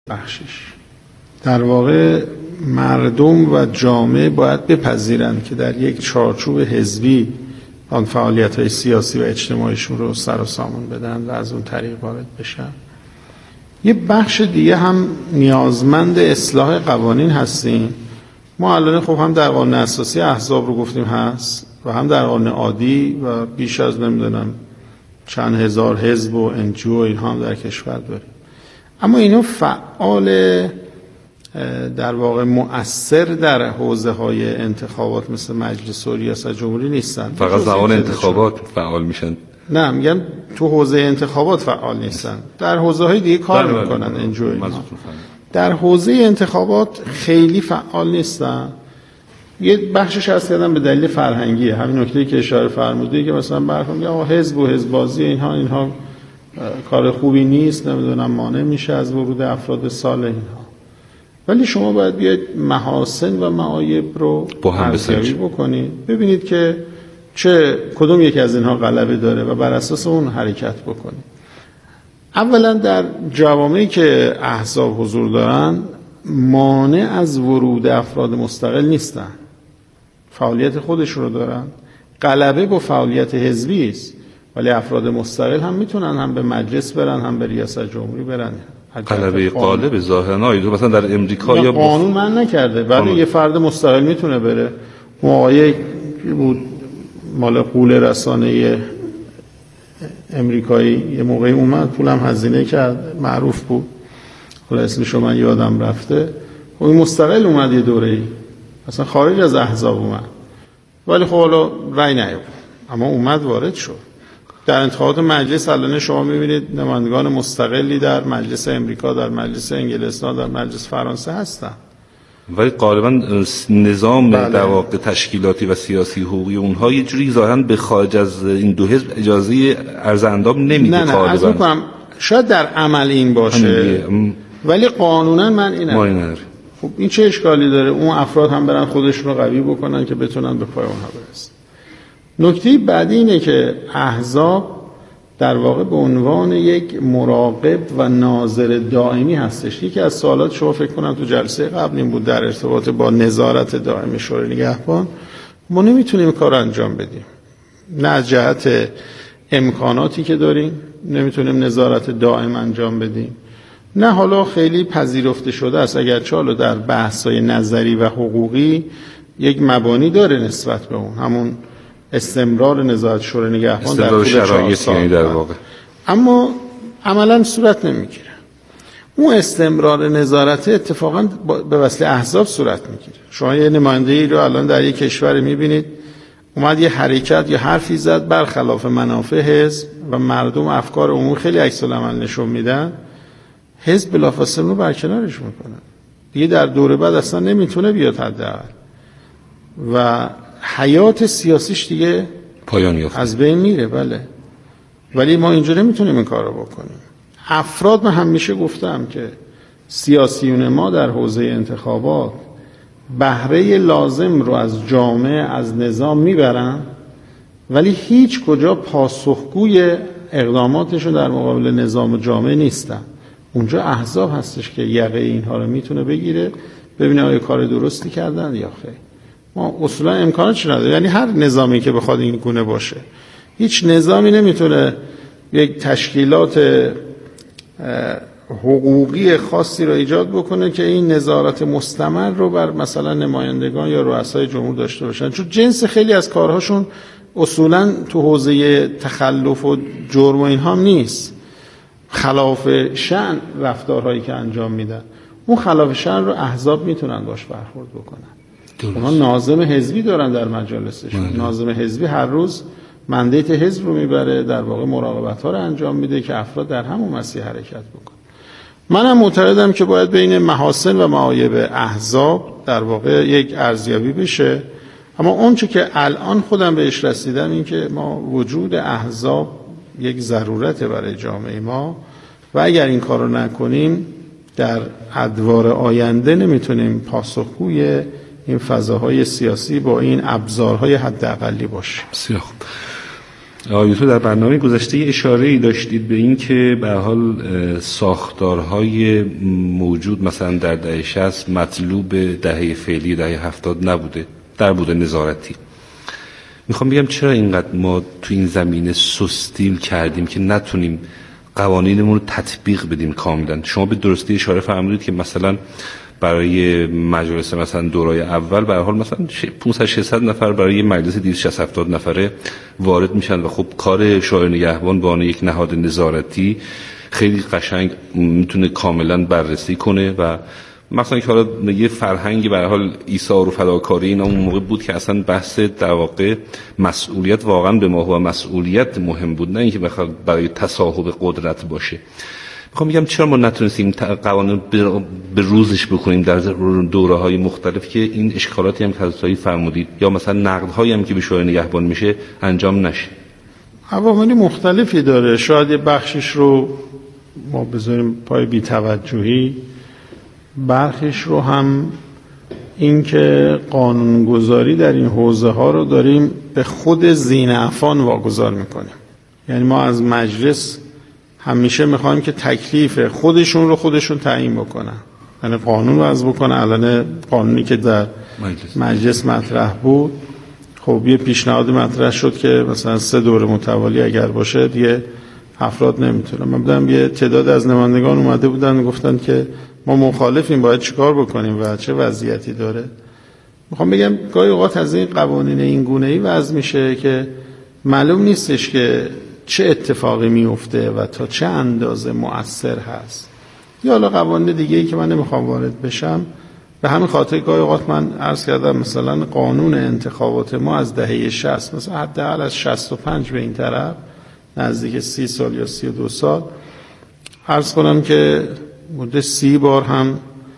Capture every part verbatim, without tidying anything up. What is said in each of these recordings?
بخشش در واقع مردم و جامعه باید بپذیرند که در یک چارچوب حزبی آن فعالیت‌های سیاسی و اجتماعیشون رو سر و سامون بدن و از اون طریق وارد بشن. یه بخش دیگه هم نیازمند اصلاح قوانین هستیم. ما الان خب هم در قانون اساسی احزاب رو گفتیم هست و هم در قانون عادی و بیش از نمیدونم چند هزار حزب و انجیو اینها هم در کشور داریم. اما اینا فعال در واقع مؤثر در حوزه های انتخابات مثل مجلس و ریاست جمهوری نیستن. فقط زمان انتخابات فعال میشن. نه میگم تو حوزه انتخابات فعال نیستن، در حوزه های دیگه کار میکنن انجوی در حوزه انتخابات خیلی فعال نیستن. یه بخشش هست کردن به دلیل فرهنگیه، همین نکته‌ای که اشاره فرمودید که مثلا برخوام میگه آقا حزب و حزبازی اینها اینها کار خوبی نیست، نمیدونم مانع میشه از ورود افراد صالح اینها. ولی شما باید بیاید محاسن و معایب رو ارزیابی بکنید، ببینید که چه کدوم یکی از اینها غلبه داره و بر اساس اون حرکت بکنید. اولا در جوامعی که احزاب حضور دارن مانع از ورود افراد مستقل نیستن، فعالیت خودشون رو دارن، غلبه با فعالیت حزبی است، ولی افراد مستقل هم میتونن هم به مجلس برن هم به ریاست جمهوری برن. غلبه غالب ظاهرا آیدو مثلا در امریکا یا قانون من نکرده، ولی یه فرد مستقل میتونه بره. موقعی بود مال قول رسانه امریکایی یه موقعی اومد پولم هزینه کرد، معروف بود، حالا اسمشو من یادم رفته، خب این مستقل اومد یه دوره‌ای اصلا خارج از احزاب اومد، ولی خب حالا رأی نیاورد اما اومد وارد شد. در انتخابات مجلس الان شما می‌بینید نمایندگان مستقلی در مجلس امریکا، در مجلس انگلستان، در مجلس فرانسه هستن، ولی غالبا نظام در واقع تشکیلاتی و سیاسی حقوقی اونها یه جوری ظاهرا به خارج از این دو حزب اجازه عرض اندام نمیده. نه نه از میکنم شاید در عمل این باشه ولی قانونا من اینه. خب این چه اشکالی داره اون افراد هم برن خودشون رو قوی بکنن که بتونن به پای اونها برسن. نکته بعدی اینه که احزاب در واقع به عنوان یک مراقب و ناظر دائمی هستش. یکی از سوالات شما فکر کنم تو جلسه قبل این بود در ارتباط با نظارت دائمی شورای نگهبان. ما نمیتونیم کار انجام بدیم، نه از جهت امکاناتی که داریم نمیتونیم نظارت دائم انجام بدیم، نه حالا خیلی پذیرفته شده است، اگرچه حالا در بحث‌های نظری و حقوقی یک مبانی داره نسبت به اون، همون استمرار نظارت شورای نگهبان در طول چهار سال، در واقع. اما عملا صورت نمیگیره. اون استمرار نظارت اتفاقا به وسیله احزاب صورت میگیره. شما یه نماینده‌ای رو الان در یک کشور میبینید اومد یه حرکت یا حرفی زد برخلاف منافع حزب و مردم افکار عمومی خیلی عکس العمل نشون میدن، حزب بلافاصله رو برکنارش میکنه دیگه، در دوره بعد اصلا نمیتونه بیاد حداقل و حیات سیاسیش دیگه پایان یافت، از بین میره. بله، ولی ما اینجا نمیتونیم این کار رو بکنیم. افراد، من همیشه گفتم که سیاسیون ما در حوزه انتخابات بهره لازم رو از جامعه از نظام میبرن ولی هیچ کجا پاسخگوی اقداماتشون در مقابل نظام و جامعه نیستن. اونجا احزاب هستش که یقه اینها رو میتونه بگیره، ببینه آیا کار درستی کردن یا خیر. ما اصولا امکانش نداره، یعنی هر نظامی که بخواد این گونه باشه، هیچ نظامی نمیتونه یک تشکیلات حقوقی خاصی رو ایجاد بکنه که این نظارت مستمر رو بر مثلا نمایندگان یا رؤسای جمهور داشته باشن، چون جنس خیلی از کارهاشون اصولا تو حوزه تخلف و جرم و اینها نیست، خلاف شأن رفتارهایی که انجام میدن. اون خلاف شأن رو احزاب میتونن باش برخورد بکنن. اونا ناظم حزبی دارن در مجالسشون، ناظم حزبی هر روز مندیت حزب رو میبره، در واقع مراقبت ها رو انجام میده که افراد در همون مسیر حرکت بکنن. منم معتقدم که باید بین محاسن و معایب احزاب در واقع یک ارزیابی بشه، اما اون چه که الان خودم بهش رسیدم این که ما وجود احزاب یک ضرورت برای جامعه ما و اگر این کار رو نکنیم در ادوار آینده نمیتونیم پاسخگوی این فضاهای سیاسی با این ابزارهای حداقلی باشیم. بسیار خوب. آقای دکتر در برنامه گذشته اشاره‌ای داشتید به این که به هر حال ساختارهای موجود مثلا در دهه شصت مطلوب دهه فعلی دهه هفتاد نبوده در بود نظارتی. میخوام بگم چرا اینقدر ما تو این زمینه سستیم کردیم که نتونیم قوانینمون رو تطبیق بدیم کاملا؟ شما به درستی اشاره فرمودید که مثلا برای مجلس مثلا دورای اول به هر حال مثلا پانصد ششصد نفر برای یه مجلس دویست و شصت هفتاد نفره وارد میشن و خب کار شورای نگهبان به عنوان یک نهاد نظارتی خیلی قشنگ میتونه کاملا بررسی کنه و مثلا که حالا یه فرهنگی به هر حال ایثار و فداکاری اینا اون موقع بود که اصلا بحث در واقع مسئولیت واقعا به ما و مسئولیت مهم بود، نه اینکه بخواد برای تصاحب قدرت باشه. میخوام بگم چرا ما نتونستیم قوانین به روزش بکنیم در دوره‌های مختلف که این اشکالاتی هم که حضرت فرمودید یا مثلا نقدهایی هم که به شورای نگهبان میشه انجام نشه؟ عوامل مختلفی داره. شاید یه بخشش رو ما بذاریم پای بی‌توجهی، برخیش رو هم این که قانونگذاری در این حوزه ها رو داریم به خود ذی‌نعفان واگذار میکنیم. یعنی ما از مجلس همیشه میخوایم که تکلیف خودشون رو خودشون تعیین بکنن، یعنی قانون وضع بکنن. الان قانونی که در مجلس, مجلس مطرح بود، خب یه پیشنهاد مطرح شد که مثلا سه دوره متوالی اگر باشه دیگه افراد نمیتونن. من بودم یه تعداد از نمایندگان اومده بودن و گفتن که ما مخالفیم، باید چیکار بکنیم و چه وضعیتی داره. میخوام بگم گاهی اوقات از این قوانین این گونه‌ای وضع میشه که معلوم نیستش که چه اتفاقی میفته و تا چه اندازه مؤثر هست. یا حالا قوانین دیگه‌ای که من نمیخوام وارد بشم، به همین خاطر گاهی اوقات من عرض کردم مثلا قانون انتخابات ما از دهه شصت مثلا حداقل از شصت و پنج به این طرف نزدیک سی سال یا سی و دو سال عرض کنم که مدت سی بار هم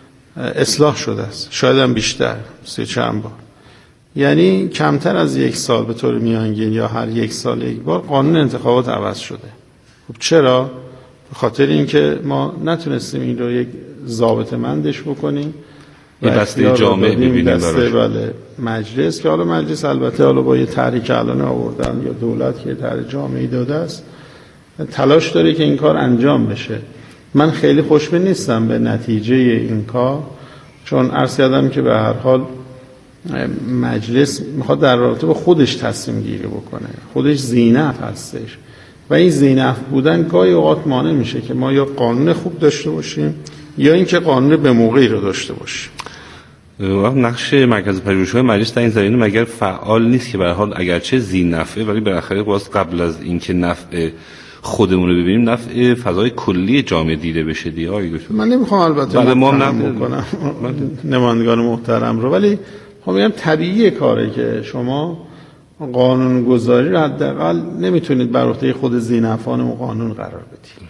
اصلاح شده است، شاید هم بیشتر، سی چند بار. یعنی کمتر از یک سال به طور میانگین یا هر یک سال یک بار قانون انتخابات عوض شده. خب چرا؟ به خاطر اینکه ما نتونستیم این رو یک ضابطه‌مندش بکنیم یه دسته جامعه ببینیم دسته بله مجلس، که حالا مجلس البته حالا با یه طرحی که الان آوردن یا دولت که طرح جامعه‌ای داده است تلاش داره که این کار انجام بشه. من خیلی خوشبین نیستم به نتیجه این کار، چون عرض کردم که به هر حال مجلس میخواد در رابطه با خودش تصمیم گیری بکنه، خودش ذی‌نفع هستش و این ذی‌نفع بودن گاهی اوقات مانع میشه که ما یا قانون خوب داشته باشیم یا اینکه قانون به موقعی رو داشته باشیم. نقش مرکز پژوهش‌های مجلس در این زمینه مگر فعال نیست که به هر حال اگرچه ذی‌نفعه ولی بالاخره باز قبل از اینکه نفع خودمون رو ببینیم نفع فضای کلی جامعه دیده بشه دیگه؟ آقای دکتر من نمیخوام البته بله ما نم بکنم نمایندگان محترم رو، ولی خب میگم طبیعیه کاره که شما قانون گذاری رو حداقل نمیتونید بر عهده خود ذی‌نفعان و قانون قرار بدید.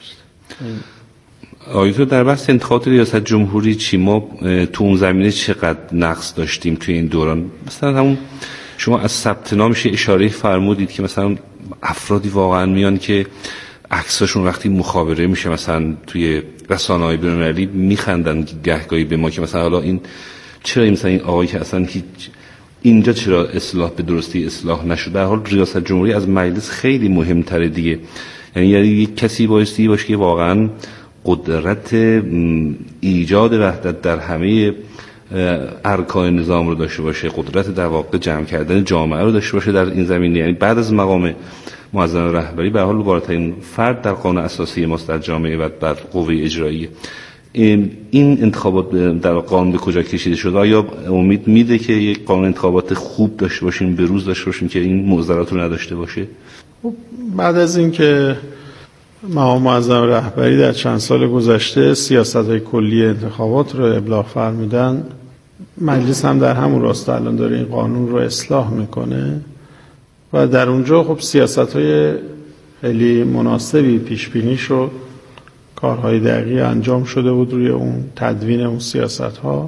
آقای دکتر در بحث انتخابات ریاست جمهوری چی ما تو اون زمینه چقدر نقص داشتیم توی این دوران؟ مثلا همون شما از ثبت نامش اشاره فرمودید که مثلا افرادی واقعا میان که عکساشون وقتی مخابره میشه مثلا توی رسانه‌های بین‌المللی میخندن گهگاهی به ما که مثلا حالا این چرا مثلا این آقایی که اصلا هیچ اینجا چرا اصلاح به درستی اصلاح نشد؟ در حال ریاست جمهوری از مجلس خیلی مهمتره دیگه. یعنی یعنی یک کسی بایستی باشه که واقعا قدرت ایجاد وحدت در همه ارکان نظام رو داشته باشه، قدرت در واقع جمع کردن جامعه رو داشته باشه در این زمینه. یعنی بعد از مقام معظم رهبری به حال بالاترین فرد در قانون اساسی ماست در جامعه و در قوه اجراییه. این انتخابات در قانون به کجا کشیده شده؟ آیا امید میده که یک قانون انتخابات خوب داشته باشیم، به روز داشته باشیم که این معضلات رو نداشته باشه؟ بعد از اینکه مقام معظم رهبری در چند سال گذشته سیاست‌های کلی انتخابات رو ابلاغ فرمودن، مجلس هم در همون راستا الان داره این قانون رو اصلاح میکنه و در اونجا خب سیاست‌های خیلی مناسبی پیش بینی شد، کارهای دقیقی انجام شده بود روی اون تدوین اون سیاست‌ها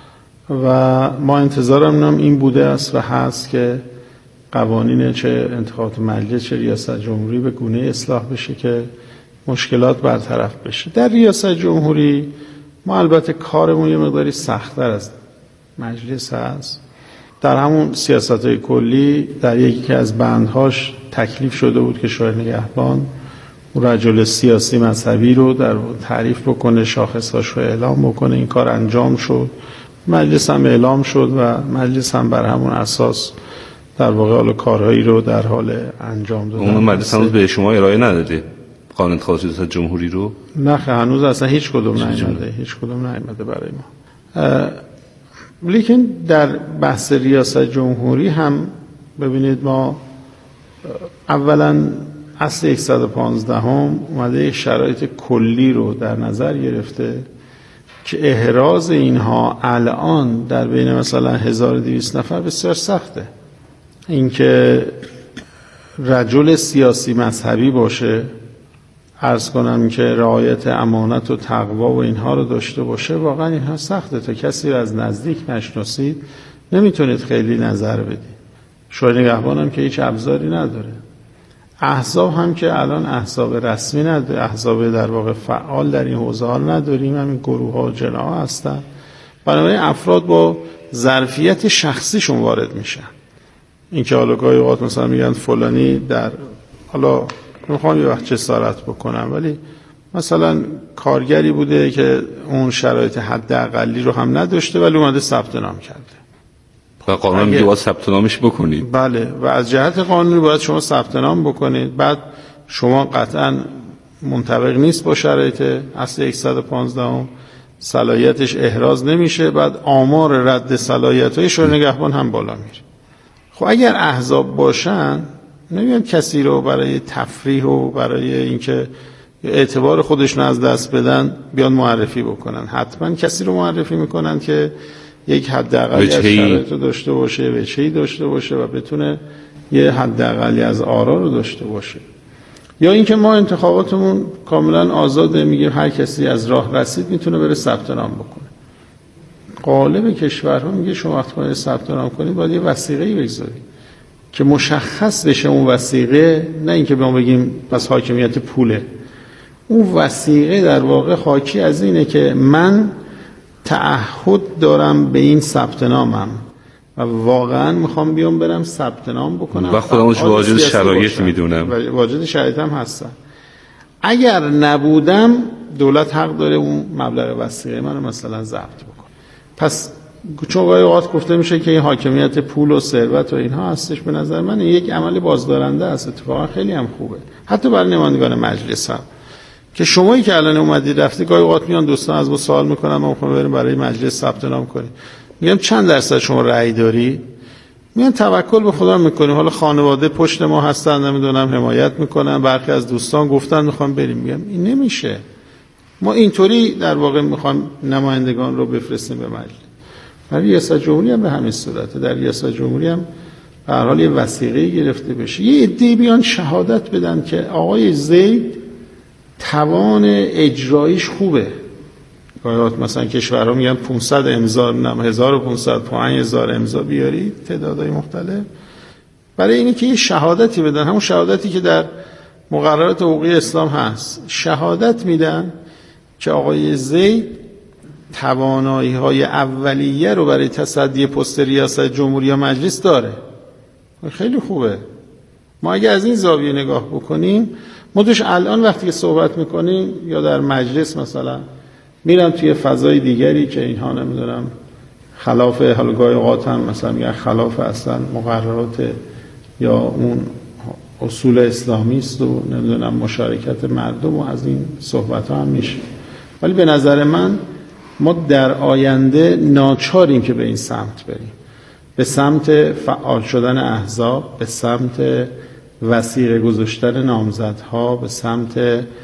و ما انتظارم هم این بوده است و هست که قوانین چه انتخابات مجلس چه ریاست جمهوری به گونه اصلاح بشه که مشکلات برطرف بشه. در ریاست جمهوری ما البته کارمون یه مقداری سخت‌تر از مجلس هست، در همون سیاست‌های کلی در یکی از بندهاش تکلیف شده بود که شورای نگهبان رجل سیاسی مذهبی رو در تعریف بکنه، شاخصهاش رو اعلام بکنه. این کار انجام شد، مجلس هم اعلام شد و مجلس هم بر همون اساس در واقع حال کارهایی رو در حال انجام دادن. اون مجلس هم به شما ارائه نداده قانون انتخابات ریاست جمهوری رو؟ نه هنوز اصلا هیچ کدوم نیامده، هیچ کدوم نیامده برای ما. لیکن در بحث ریاست جمهوری هم ببینید ما اولا اصل صد و پانزده هم اومده شرایط کلی رو در نظر گرفته که احراز اینها الان در بین مثلا هزار و دویست نفر بسیار سخته. اینکه رجل سیاسی مذهبی باشه، عرض کنم که رعایت امانت و تقوا و اینها رو داشته باشه، واقعا اینها سخته. تا کسی رو از نزدیک نشناسید نمیتونید خیلی نظر بدید. شورای نگهبان هم که هیچ ابزاری نداره. احزاب هم که الان احزاب رسمی نداره، احزاب در واقع فعال در این حوزه ها نداریم، همین گروه ها و جناح هستن. بنابراین افراد با ظرفیت شخصیشون وارد میشن. این که حالا گاهی اوقات مثلا میگن فلانی در، حالا میخوام یه وقت جسارت بکنم، ولی مثلا کارگری بوده که اون شرایط حداقلی رو هم نداشته ولی اومده ثبت نام کرده و قانون میگه باید ثبت نامش بکنید. بله، و از جهت قانونی باید شما ثبت نام بکنید. بعد شما قطعا منطبق نیست با شرایط اصل صد و پانزده هم، صلاحیتش احراز نمیشه، بعد آمار رد صلاحیت‌های شورای نگهبان هم بالا میره. خب اگر احزاب باشن نمیان کسی رو برای تفریح و برای اینکه اعتبار خودشون از دست بدن بیان معرفی بکنن. حتما کسی رو معرفی میکنن که یک حداقلی از شرایط رو داشته باشه، وجهی داشته باشه و بتونه یه حداقلی از آرا رو داشته باشه. یا اینکه ما انتخاباتمون کاملا آزاده، میگیم هر کسی از راه رسید میتونه بره ثبت نام بکنه. غالب کشورها میگه شما وقتی باید ثبت نام کنید باید یه وثیقه‌ای بگذارید که مشخص بشه اون وثیقه، نه اینکه به ما بگیم پس حاکمیت پوله. اون وثیقه در واقع حاکی از اینه که من تعهد دارم به این ثبت نامم و واقعا میخوام بیام برم ثبت نام بکنم و خودمون واجد شرایط میدونم و واجد شرایط هم هستم. اگر نبودم دولت حق داره اون مبلغ وثیقه منو مثلا ضبط بکنه. پس چون گاهی اوقات گفته میشه که این حاکمیت پول و ثروت و اینها هستش، به نظر من یک عمل بازدارنده است. اتفاقا خیلی هم خوبه، حتی برای نمایندگان مجلس هم که شمایی که الان اومدید رفتی، گاهی اوقات میان دوستان از ما سوال میکنن ما میخوایم بریم برای مجلس ثبت نام کنیم، میگم چند درصد شما رأی داری؟ میان توکل به خدا میکنیم، حالا خانواده پشت ما هستن، نمیدونم حمایت میکنن، برخی از دوستان گفتن میخوام بریم. میگم این نمیشه. ما اینطوری در واقع میخوام نمایندگان رو بفرستیم به مجلس. در ریاست جمهوری هم به همین صورته. در ریاست جمهوری هم به هر حال یه وثیقه گرفته بشه، یه عده بیان شهادت بدن که آقای زید توان اجرایش خوبه. مثلا کشورها میگن پانصد امضا، نم هزار و پانصد، پنج هزار امضا بیارید، تعدادهای مختلف، برای اینکه که یه شهادتی بدن، همون شهادتی که در مقررات حقوقی اسلام هست. شهادت میدن که آقای زید توانایی های اولیه رو برای تصدی پست ریاست جمهوری یا مجلس داره. خیلی خوبه. ما اگه از این زاویه نگاه بکنیم، ما توش الان وقتی که صحبت میکنیم یا در مجلس مثلا میرم توی فضای دیگری که اینها نمیدونم خلاف حلقای اوقات هم مثلا میگن خلاف اصلا مقررات یا اون اصول اسلامی است و نمیدونم مشارکت مردم و از این صحبت ها هم میشه. ولی به نظر من ما در آینده ناچاریم که به این سمت بریم، به سمت فعال شدن احزاب، به سمت وثیقه گذاشتن نامزدها، به سمت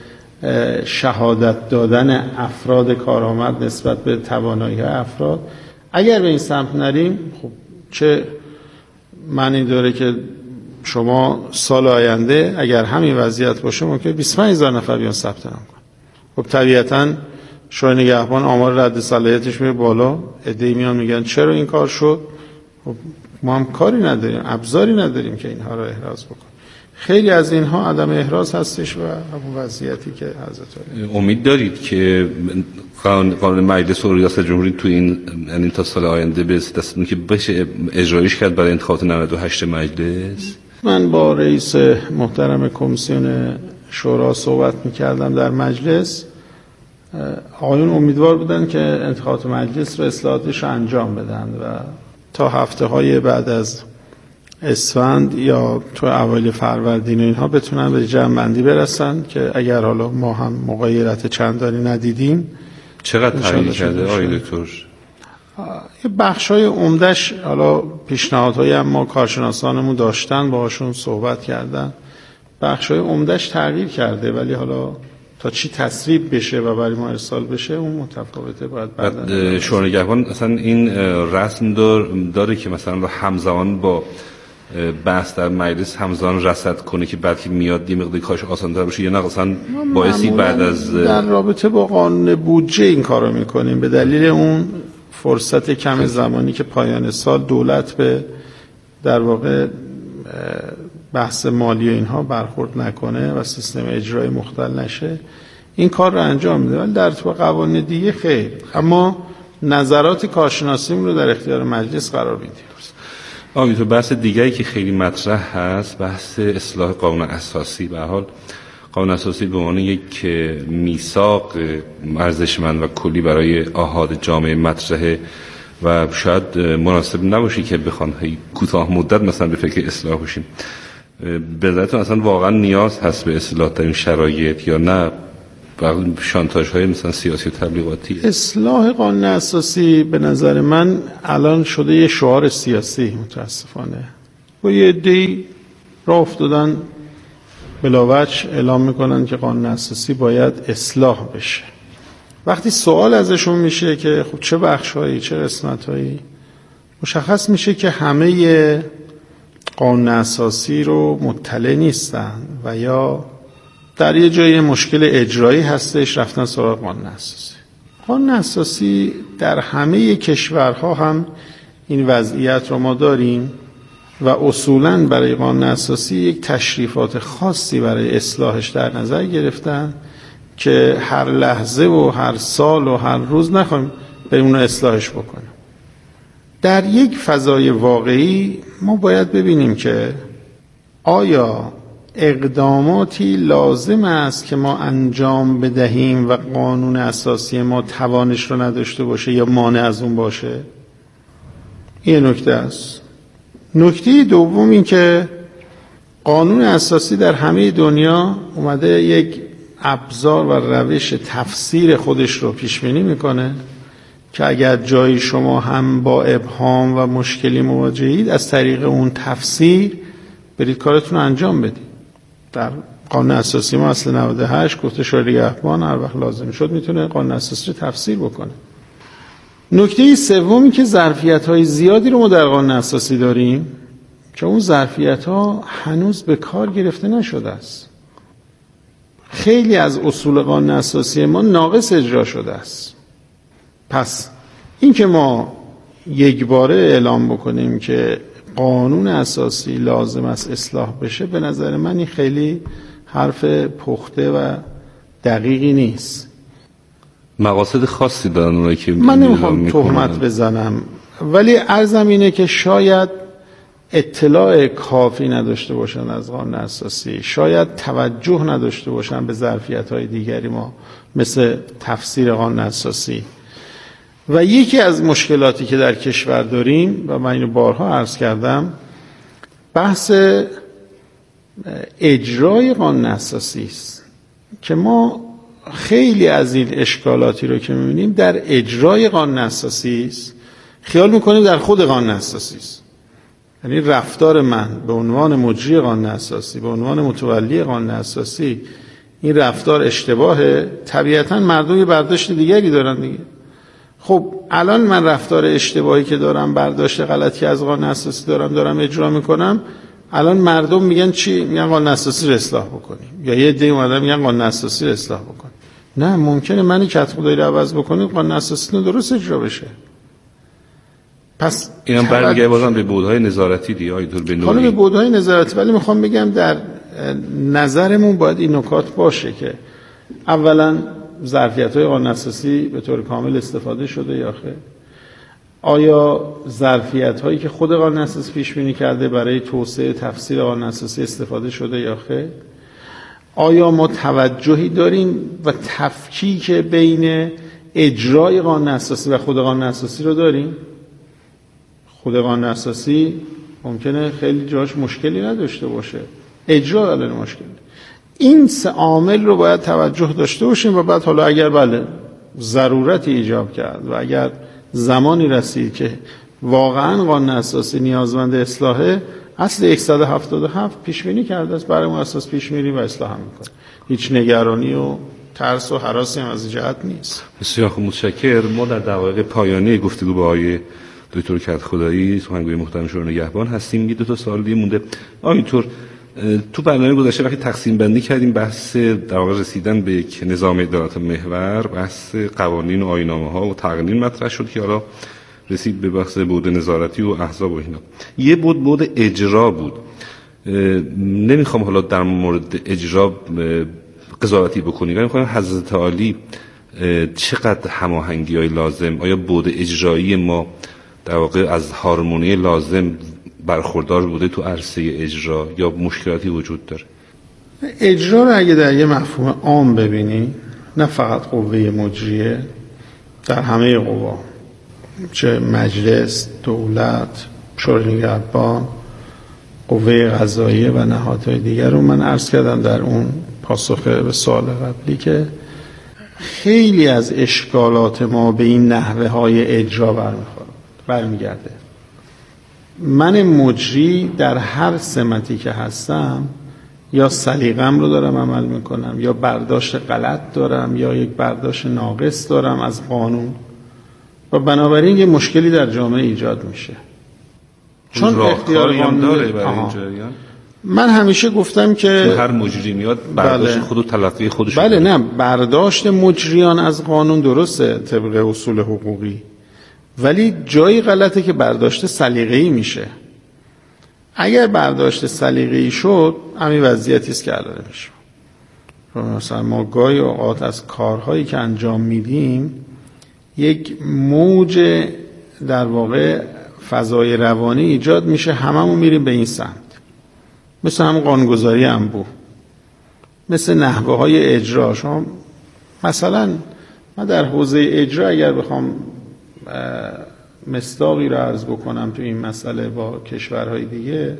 شهادت دادن افراد کارآمد نسبت به توانایی افراد. اگر به این سمت نریم، خب چه معنی داره که شما سال آینده اگر همین وضعیت باشه ممکنه بیست و پنج هزار نفر بیان ثبت نام کنن. خب طبیعتاً شورای نگهبان آمار رد صلاحیتش میره بالا، عده‌ای میان میگن چرا این کار شد؟ خب ما هم کاری نداریم، ابزاری نداریم که اینها رو احراز بکنیم. خیلی از اینها عدم احراز هستش و همون وضعیتی که حضرت امید دارید که قانون مجلس و ریاست جمهوری تو این یعنی تا سال آینده به دستتون که بشه اجرایش کرد برای انتخابات نود و هشت مجلس؟ من با رئیس محترم کمیسیون شورا صحبت می‌کردم در مجلس. آقایون امیدوار بودن که انتخابات مجلس رو اصلاحاتش انجام بدن و تا هفته‌های بعد از اسفند یا تو اوایل فروردین اینها بتونن به جمع‌بندی برسن که اگر حالا ما هم مغایرت چندانی ندیدیم. چقدر تغییر کرده آقای دکتر؟ یه بخشای عمده‌اش حالا پیشنهادهای هم ما کارشناسانمون داشتن باهاشون صحبت کردن، بخشای عمده‌اش تغییر کرده، ولی حالا تا چی تصویب بشه و برای ما ارسال بشه اون متفاوته. باید بعد شورای نگهبان اصلا این رسم دار داره که مثلا همزمان با بحث در مجلس همزمان رصد کنه که بعد که میاد یه مقدار کارش آسان‌تر بشه، یا نه اصلا باعثی بعد از در رابطه با قانون بودجه این کارو میکنیم به دلیل اون فرصت کم زمانی که پایان سال دولت به در واقع بحث مالی اینها برخورد نکنه و سیستم اجرایی مختل نشه این کار رو انجام میده. ولی در تو قوانین دیگه خیر، اما نظرات کارشناسیم رو در اختیار مجلس قرار میدیم. آقای تو بحث دیگری که خیلی مطرح هست بحث اصلاح قانون اساسی. به هر حال قانون اساسی به عنوان یک میثاق ارزشمند و کلی برای آحاد جامعه مطرحه و شاید مناسب نباشه که بخوان کوتاه مدت مثلا به فکر اصلاح باشیم. به نظرتون اصلا واقعا نیاز هست به اصلاح در این شرایط یا نه شانتاژ های مثلا سیاسی و تبلیغاتی؟ اصلاح قانون اساسی به نظر من الان شده یه شعار سیاسی متاسفانه. و یه عده‌ای راه افتادن بلاوجه اعلام میکنن که قانون اساسی باید اصلاح بشه. وقتی سوال ازشون میشه که خب چه بخش‌هایی چه قسمت‌هایی، مشخص میشه که همه قانون اساسی رو مطلع نیستن و یا در یه جایی مشکل اجرایی هستش رفتن سراغ قانون اساسی. قانون اساسی در همه کشورها هم این وضعیت رو ما داریم و اصولاً برای قانون اساسی یک تشریفات خاصی برای اصلاحش در نظر گرفتن که هر لحظه و هر سال و هر روز نخواهیم به اون اصلاحش بکنیم. در یک فضای واقعی ما باید ببینیم که آیا اقداماتی لازم است که ما انجام بدهیم و قانون اساسی ما توانش رو نداشته باشه یا مانع از اون باشه؟ این نکته است. نکته دوم این که قانون اساسی در همه دنیا اومده یک ابزار و روش تفسیر خودش رو پیش بینی میکنه که اگر جایی شما هم با ابهام و مشکلی مواجهید از طریق اون تفسیر برید کارتون رو انجام بدید. در قانون اساسی ما اصل نود و هشت گفته شورای نگهبان هر وقت لازم شد میتونه قانون اساسی رو تفسیر بکنه. نکته سومی که ظرفیت‌های زیادی رو ما در قانون اساسی داریم که اون ظرفیت‌ها هنوز به کار گرفته نشده است. خیلی از اصول قانون اساسی ما ناقص اجرا شده است. پس این که ما یک باره اعلام بکنیم که قانون اساسی لازم است اصلاح بشه به نظر من این خیلی حرف پخته و دقیقی نیست. مقاصد خاصی دارن اونایی که من نمیخوام تهمت بزنم، ولی عرضم اینه که شاید اطلاع کافی نداشته باشن از قانون اساسی، شاید توجه نداشته باشن به ظرفیت‌های دیگری ما مثل تفسیر قانون اساسی. و یکی از مشکلاتی که در کشور داریم و من اینو بارها عرض کردم بحث اجرای قانون اساسی است که ما خیلی از این اشکالاتی رو که می‌بینیم در اجرای قانون اساسی است، خیال می‌کنیم در خود قانون اساسی است. یعنی رفتار من به عنوان مجری قانون اساسی، به عنوان متولی قانون اساسی این رفتار اشتباهه، طبیعتاً مردم یه برداشت دیگری دارن دیگه. خب الان من رفتار اشتباهی که دارم، برداشت غلطی از قانون اساسی دارم دارم اجرا میکنم، الان مردم میگن چی؟ میگن قانون اساسی رو اصلاح بکنیم، یا یه عده اومدن میگن قانون اساسی رو اصلاح بکنیم. نه، ممکنه منی که خدایی رو عوض بکنیم قانون اساسی رو درست اجرا بشه. پس اینم برمیگره بازم به بودهای نظارتی دیگه، آیدول به نوعی حالا به بودهای نظارتی، ولی میخوام بگم در نظرمون باید این نکات باشه که اولا ظرفیت‌های قانون اساسی به طور کامل استفاده شده یا خیر؟ آیا ظرفیت‌هایی که خود قانون اساسی پیش بینی کرده برای توسعه تفسیر قانون اساسی استفاده شده یا خیر؟ آیا ما توجهی داریم و تفکیک بین اجرای قانون اساسی و خود قانون اساسی رو داریم؟ خود قانون اساسی ممکنه خیلی جاش مشکلی نداشته باشه، اجرا داره مشکل. این سه عامل رو باید توجه داشته باشیم و بعد حالا اگر بله ضرورتی ایجاب کرد و اگر زمانی رسید که واقعا قانون اساسی نیازمند اصلاحه، اصل صد و هفتاد و هفت پیش بینی کرده است، برای اون اساس پیش میری و اصلاح هم میکنه. هیچ نگرانی و ترس و هراسی هم از جهت نیست. بسیار خوب، متشکرم. ما در دقایق پایانی گفتگو با آقای دکتر کدخدایی سخنگوی محترم شورای نگهبان هستیم. یه دو تا سوال دیگه مونده. آینطور تو برنامه گذشته وقتی تقسیم بندی کردیم بحث در واقع رسیدن به یک نظام ادارات محور، بحث قوانین و آیین‌نامه‌ها و تقنین مطرح شد که حالا رسید به بحث بود نظارتی و احزاب و اینا. یه بود بود اجرا بود. نمیخوام حالا در مورد اجرا قضاوتی بکنیم، ولی میخوام حضرت عالی چقدر هماهنگی‌های لازم، آیا بود اجرایی ما در واقع از هارمونی لازم برخوردار بوده تو عرصه اجرا یا مشکلاتی وجود داره؟ اجرا رو اگه در یه مفهوم عام ببینی، نه فقط قوه مجریه، در همه قوا، چه مجلس، دولت، شورای نگهبان، قوه قضاییه و نهادهای دیگر رو من عرض کردم در اون پاسخ به سوال قبلی که خیلی از اشکالات ما به این نحوه های اجرا برمیخوره برمیگرده. من مجری در هر سمتی که هستم یا سلیقه‌ام رو دارم عمل میکنم یا برداشت غلط دارم یا یک برداشت ناقص دارم از قانون و بنابراین یه مشکلی در جامعه ایجاد میشه. چون اختیار قانون داره برای این جریان. من همیشه گفتم که هر مجری میاد برداشت بله. خود و تلقی خودش بله نه برداشت مجریان از قانون درسته طبق اصول حقوقی، ولی جایی غلطه که برداشت سلیقه‌ای میشه. اگر برداشت سلیقه‌ای شد همین وضعیتی است که الان میشه. مثلا ما گاهی اوقات از کارهایی که انجام میدیم یک موج در واقع فضای روانی ایجاد میشه، هممون میریم به این سمت، مثل هم قانونگذاری انبوه، مثل نحوه های اجرا. شما مثلا من در حوزه اجرا اگر بخوام مصداقی رو عرض بکنم تو این مسئله با کشورهای دیگه،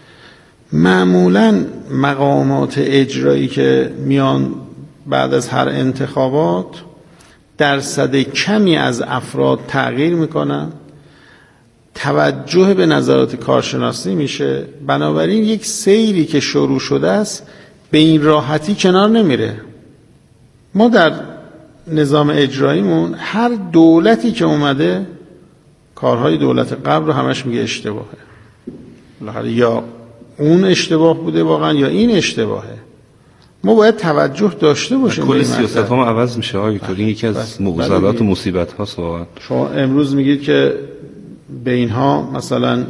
معمولا مقامات اجرایی که میان بعد از هر انتخابات درصد کمی از افراد تغییر میکنن، توجه به نظرات کارشناسی میشه، بنابراین یک سیری که شروع شده است به این راحتی کنار نمیره. ما در نظام اجراییمون هر دولتی که اومده کارهای دولت قبل رو همش میگه اشتباهه، یا اون اشتباه بوده واقعا یا این اشتباهه. ما باید توجه داشته باشیم. کل سیاست ها ما عوض میشه های طور. این یکی از معضلات و مصیبت هاست واقعا. شما امروز میگید که به اینها مثلا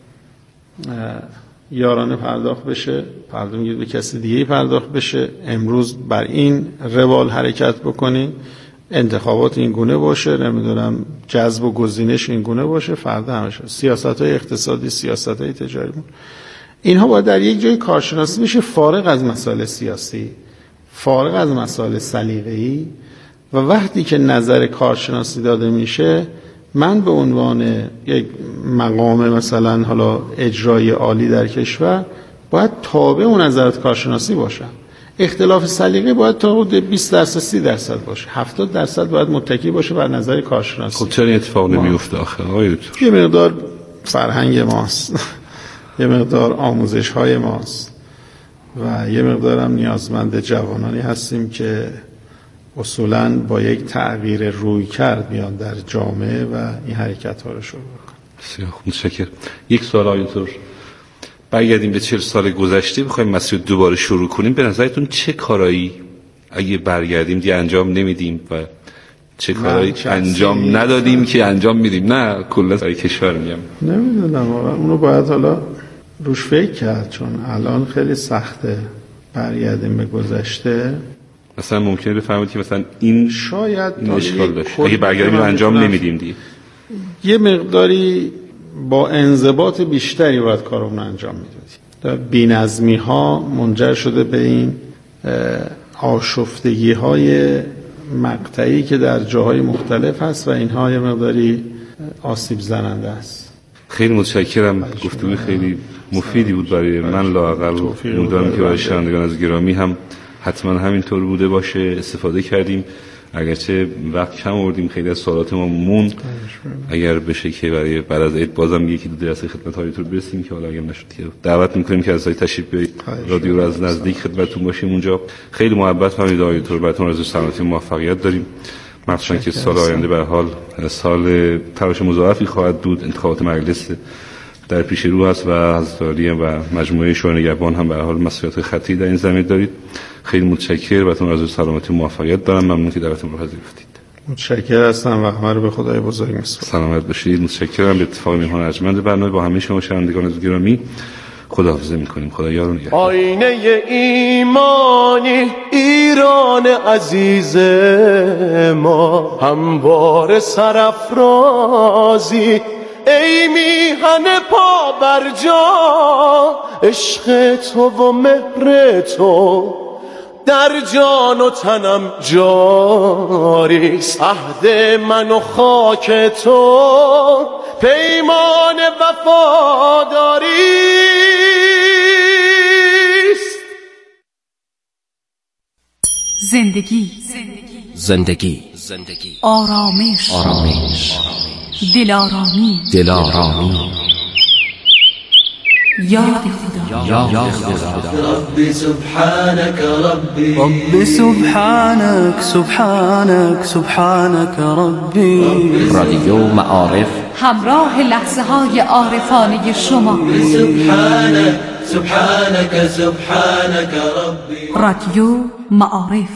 یارانه پرداخت بشه، فردا میگید به کسی دیگه پرداخت بشه، امروز بر این روال حرکت بکنین، انتخابات این گونه باشه، نمیدونم جذب و گزینش این گونه باشه، فردا همشه سیاست‌های اقتصادی، سیاست‌های تجاری، اینها باید در یک جای کارشناسی بشه، فارغ از مسائل سیاسی، فارغ از مسائل سلیقه‌ای. و وقتی که نظر کارشناسی داده میشه، من به عنوان یک مقام مثلا حالا اجرایی عالی در کشور باید تابع اون نظرات کارشناسی باشم. اختلاف سلیقه باید تا حدود بیست درصد سی درصد باشه، هفتاد درصد باید متکی باشه بر نظر کارشناسی. خب چرا این اتفاق نمیفته آخه آقای دکتر؟ یه مقدار فرهنگ ماست یه مقدار آموزش های ماست و یه مقدار هم نیازمند جوانانی هستیم که اصولاً با یک تغییر روی کرد میان در جامعه و این حرکت ها رو شروع کنن. بسیار خوب، متشکرم. یک سوال آینطور برگردیم به چهل سال گذشته، بخوایم مسیر دوباره شروع کنیم، به نظرتون چه کارایی اگه برگردیم دیگه انجام نمیدیم و چه کارایی انجام ندادیم که انجام میدیم؟ نه کلا برای کشور میگم. نمیدونم واقعا، اونو باید حالا روش فکر کرد، چون الان خیلی سخته برگردیم به گذشته، مثلا ممکنه بفهمید که مثلا این شاید این اشکال داشت، اگه برگردیم انجام نمیدیم دیگه یه مقداری با انضباط بیشتری باید کارمون انجام میدادیم. بی‌نظمی ها منجر شده به این آشفتگی های مقطعی که در جاهای مختلف هست و اینها یه مقداری آسیب زننده است. خیلی متشکرم، گفتگوی خیلی مفیدی بود برای من لااقل. امیدوارم که برای شنوندگان از گرامی هم حتما همینطور بوده باشه، استفاده کردیم. اگرچه وقت کم آوردیم، خیلی از سوالات ما موند. اگر بشه که برای بعد از عید بازم یکی دو جلسه خدمت هایتون برسیم که حالا اگر نشد که دعوت می‌کنیم که از تشریف بیارید رادیو رو از نزدیک خدمتتون باشیم اونجا. خیلی محبت فرمایید آقای دکتر، براتون آرزوی سلامتی و موفقیت داریم. مخصوصا که سال آینده به هر حال سال تلاش مضاعفی خواهد بود، انتخابات مجلس در پیش رو هست و حضرت عالی و مجموعه شورای نگهبان هم به هر حال مسئولیت خطی در این زمینه دارید. خیلی متشکرم، براتون آرزوی سلامتی و موفقیت دارم. ممنون که دعوتم رو پذیرفتید. متشکرم هستم و همه رو به خدای بزرگ می‌سپارم. سلامت باشید. متشکرم. به اتفاق میهمان ارجمند برنامه با همه شما شنوندگان گرامی خداحافظی می‌کنیم. خدا یار و نگهدار. آینه ایمانی ایران عزیز ما، همواره سرافرازی ای میهن پا بر جا، عشق تو و مهر تو در جان و تنم جاری، عهد من و خاک تو پیمان وفاداری است. زندگی زندگی آرامش آرامش دلارامی دلارامی یاد خدا یاد خدا. ربی سبحانك ربی ربی سبحانك سبحانك سبحانك ربی. رادیو معارف همراه لحظه های عارفانه شما. سبحانك سبحانك سبحانك ربی. رادیو معارف.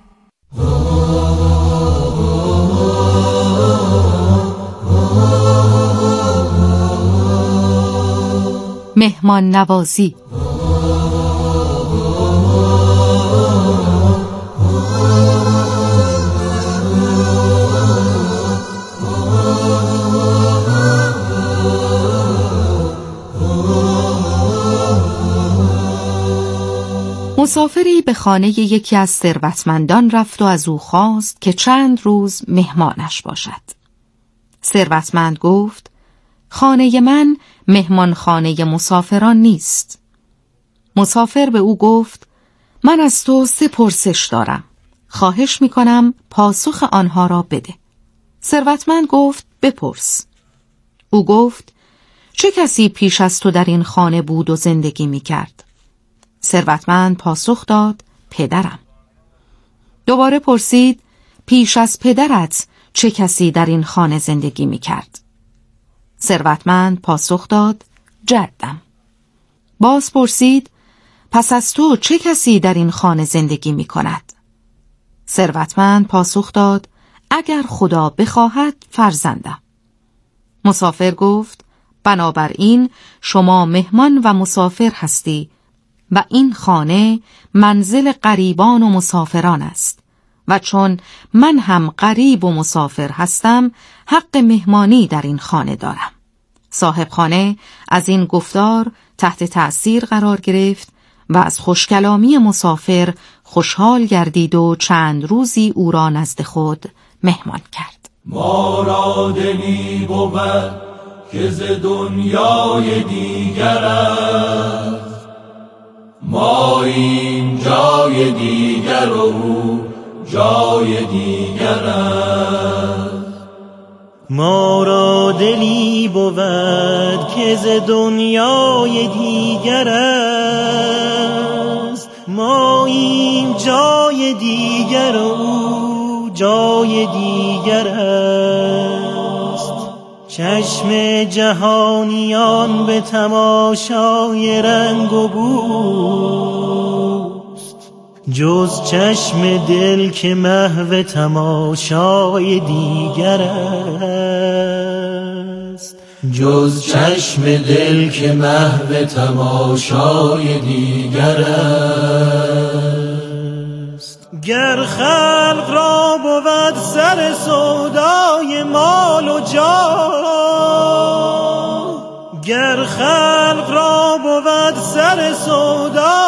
مهمان نوازی. مسافری به خانه یکی از ثروتمندان رفت و از او خواست که چند روز مهمانش باشد. ثروتمند گفت: خانه من مهمان خانه مسافران نیست. مسافر به او گفت: من از تو سه پرسش دارم، خواهش میکنم پاسخ آنها را بده. ثروتمند گفت: بپرس. او گفت: چه کسی پیش از تو در این خانه بود و زندگی میکرد؟ ثروتمند پاسخ داد: پدرم. دوباره پرسید: پیش از پدرت چه کسی در این خانه زندگی میکرد؟ ثروتمند پاسخ داد: جدم. باز پرسید: پس از تو چه کسی در این خانه زندگی می کند؟ ثروتمند پاسخ داد: اگر خدا بخواهد فرزندم. مسافر گفت: بنابراین شما مهمان و مسافر هستی و این خانه منزل غریبان و مسافران است و چون من هم غریب و مسافر هستم حق مهمانی در این خانه دارم. صاحب خانه از این گفتار تحت تأثیر قرار گرفت و از خوشکلامی مسافر خوشحال گردید و چند روزی او را نزد خود مهمان کرد. ما را دلی بود که ز دنیای دیگر است، ما این جای دیگر و او جای دیگر است. ما را دلی بود که ز دنیای دیگر است، ما این جای دیگر و او جای دیگر است. چشم جهانیان به تماشای رنگ و بوست، جز چشم دل که محو تماشای دیگر است. جز چشم دل که محو تماشای دیگر است. گر خلق را بود سر سودای مال و جاه، گر خلق را بود سر سودای